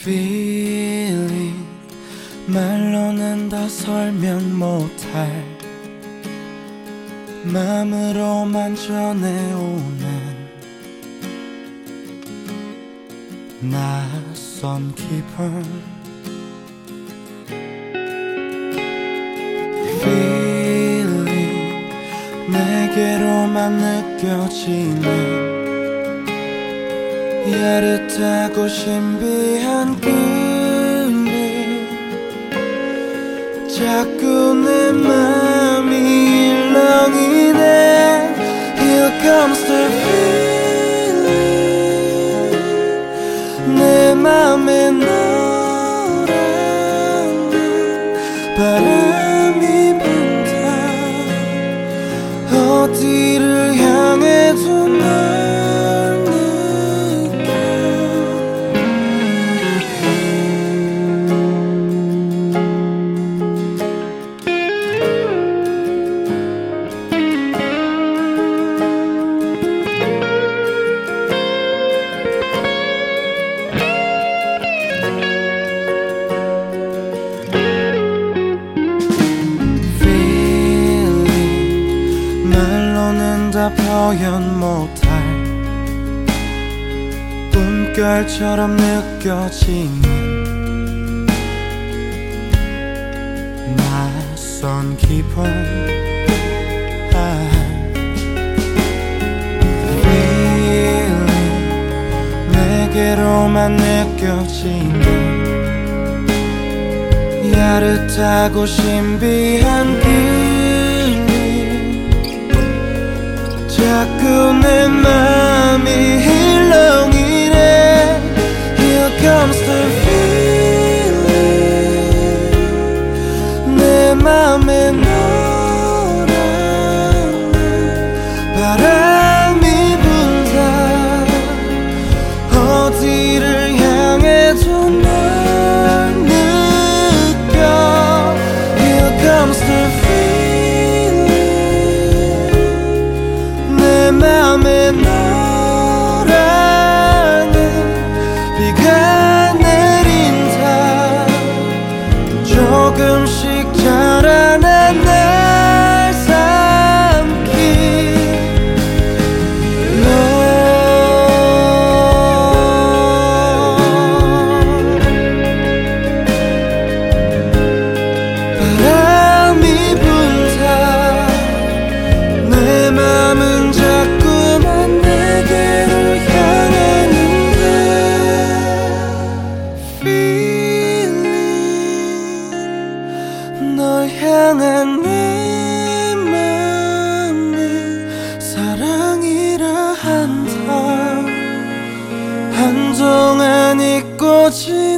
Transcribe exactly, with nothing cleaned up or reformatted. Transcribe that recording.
feeling 말로는 다 설명 못할 맘으로만 전해오는 낯선 기분 feeling 내게로만 느껴지는 야릇하고 신비한 꿈이 자꾸 내 맘이 일렁이네. Here comes the feeling 내 맘에 너라는 바람이 분다. 어디를 향해도 널 다 표현 못할 꿈결처럼 느껴지는 낯선 기분 아, feeling 내게로만 느껴지는 야릇하고 신비한 그 자꾸 내 맘이 일렁이네. Here comes the feeling 내 맘에 너라는 바람이 분다. 어디를 향해도 널 느껴. Here comes the 내 맘에 너라는 비가 내린다. 조금씩 자라난 날 삼킨 너 바람이 분다. 내 맘은 자꾸만 내게로 향하는데 feeling 널 향한 내 맘이 사랑이라 한다. 한동안 잊고 지